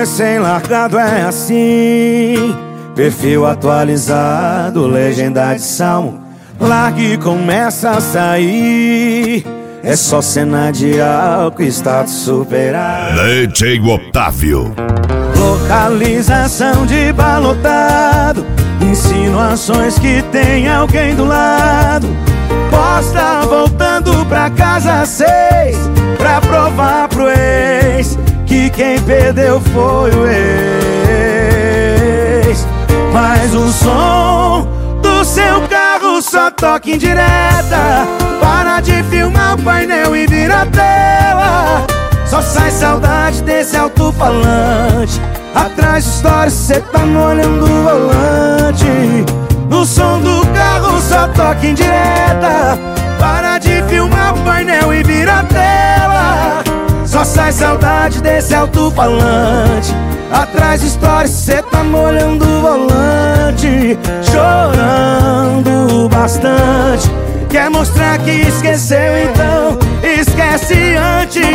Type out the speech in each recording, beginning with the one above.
Recém-largado é assim, perfil atualizado, legenda de salmo. Larga e começa a sair, é só cena de álcool, status superado. DJ Otávio. Localização de balotado, insinuações que tem alguém do lado. Posta voltando pra casa às 6, pra provar pro ex que quem perdeu foi o ex. Mas o som do seu carro só toca em direta. Para de filmar o painel e vira a tela. Só sai saudade desse alto-falante. Atrás de histórias cê tá molhando o volante. No som do carro só toca em direta. Para de filmar o painel e vira a tela. Só sai saudade desse alto-falante. Atrás de histórias cê tá molhando o volante. Chorando bastante. Quer mostrar que esqueceu, então esquece antes.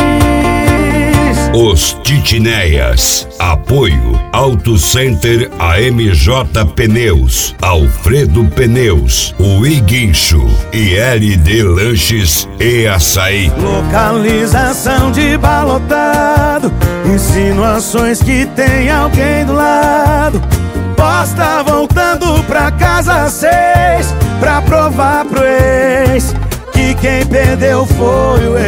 Os Titineias. Apoio Auto Center AMJ Pneus, Alfredo Pneus, Ui Guincho e LD Lanches e Açaí. Localização de balotado, insinuações que tem alguém do lado. Posta voltando pra casa às 6, pra provar pro ex que quem perdeu foi o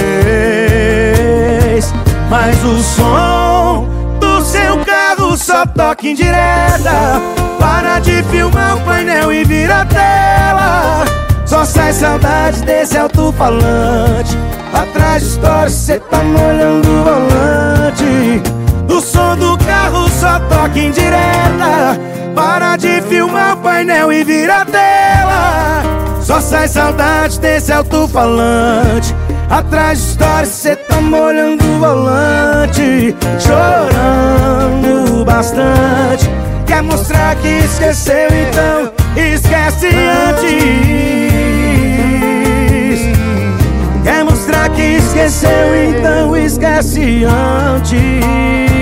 ex. Mas o som do seu carro só toca em direta. Para de filmar o painel e vira a tela. Só sai saudade desse alto-falante. Atrás de histórias cê tá molhando o volante. O som do carro só toca em direta. Para de filmar o painel e vira a tela. Só sai saudade desse alto-falante. Atrás de histórias cê tá molhando o volante. Chorando bastante. Quer mostrar que esqueceu, então esquece antes. Quer mostrar que esqueceu, então esquece antes.